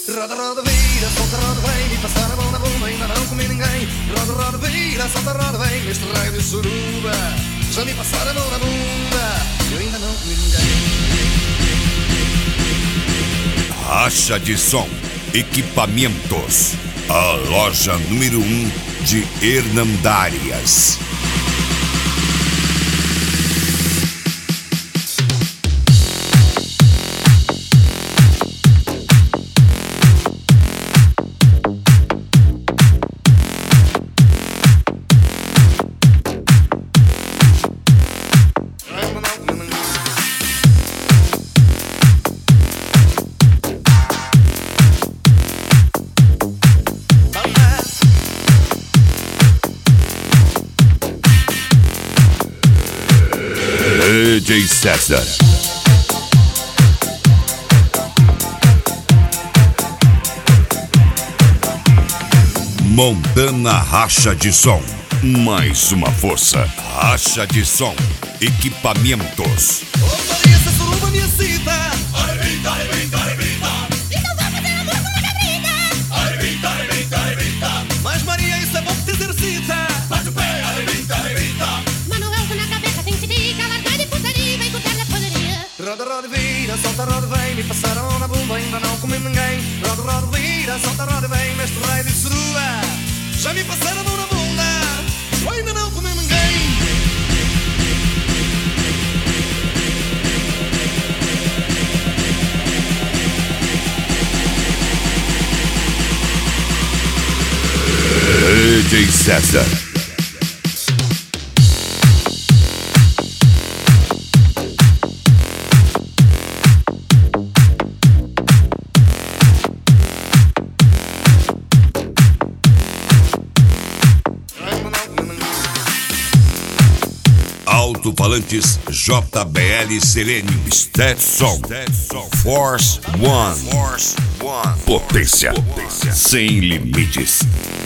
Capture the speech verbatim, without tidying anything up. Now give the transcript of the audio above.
Roda, roda, vira, solta, roda, vem. Me passar a mão na bunda, ainda não comi ninguém. Roda, roda, vira, solta, roda, vem. Neste raio de suruba, já me passaram a mão na bunda, eu ainda não comi ninguém. Racha de som, equipamentos, a loja número um de Hernandárias. D J César. Montana Racha de Som. Mais uma força. Racha de som. Equipamentos. Ô, Maria, essa suruba me excita. Arrebita, arrebita, arrebita. Então vou fazer amor com uma cabrita. Arrebita, arrebita, arrebita. Mas Maria, isso é bom que te exercita. Bate o pé, arrebita, arrebita. Manuel na cabeça tem que ficar. Largar de putaria, vem cortar na poderia. Roda, roda, vira, solta, roda, vem. Me passaram na bunda, ainda não comi ninguém. Roda, roda, vira, solta, roda, vem. Neste raio de suruba, já me passaram a mão na bunda, eu ainda não comi ninguém. D J César. Alto-falantes J B L Selenium Stetson Force One. Potência sem limites.